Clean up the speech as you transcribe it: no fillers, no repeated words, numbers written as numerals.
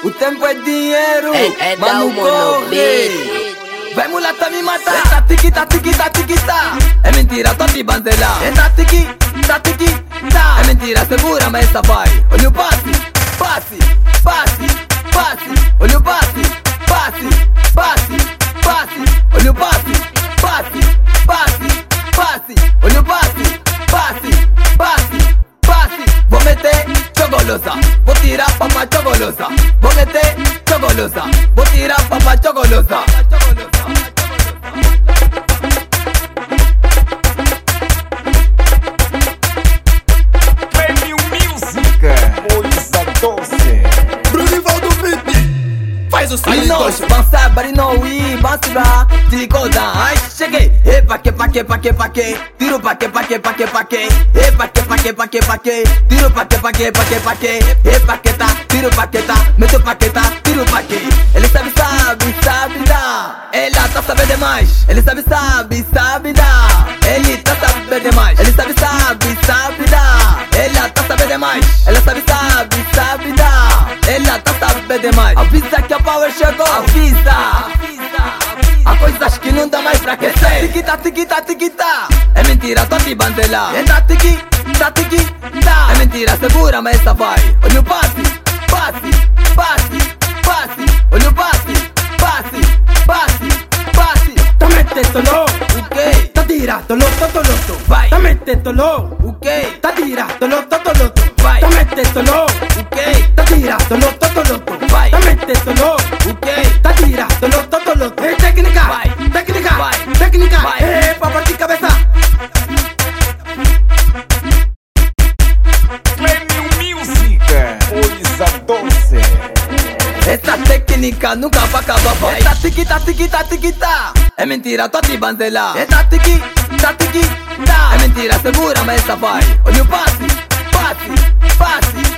O tempo é dinheiro, mas não corre. Vai mulata me matar. Tá tiquita, tiquita, tiquita. É mentira, tô te bandelar. Tá tiqui, tá. É mentira, segura, mas essa vai. Olha o passe, passe, passe, passe. Olha o passe, passe, passe, passe. Olha o passe, passe, passe, passe. Olha o passe, passe, passe, passe. Vou meter chogolosa, vou tirar papá chogolosa. Vou meter chogolosa, vou tirar papá chogolosa. Faz o style doce. Pensa barino we basura tricoda. Ai cheguei. E pa que tiro pa que e pa que tiro pa que e paqueta tiro paqueta meto paqueta tiro pa que. Ele sabe dar. Ela tá sabendo demais. Ele sabe dar. Ele tá sabendo demais. Ele sabe dar. Ela tá sabendo demais. Ela sabe dar. Ela tá sabendo demais. Avisa que a power chegou. Avisa. Há coisas que não dá mais pra aquecer. Tiquita, tiquita, tiquita. É mentira, tô te bandelar. Tá tiqui, tá. É mentira, segura, mas essa vai. Olha o passe, passe, passe, passe. Olha o passe, passe, passe, passe. Tá mettetelo. O quê? Tá tiratelo, totoloto. Vai. Tá mettetelo. O quê? Tá tiratelo, totoloto. Vai. Tá mettetelo. O quê? Tá tiratelo, totoloto. Vai. Tá mettetelo. O quê? Tá tiratelo, totoloto. Ei, técnica. Vai. Técnica. Vai. Técnica. Vai. Ei, pra partir cabeça. Coisa doce. Essa técnica nunca vai acabar, vai. Essa tiquita, tiquita, tiquita. É mentira, tô te bandelar. Essa tiqui, tá. É mentira, segura, mas essa vai. Olha o passe, passe, passe.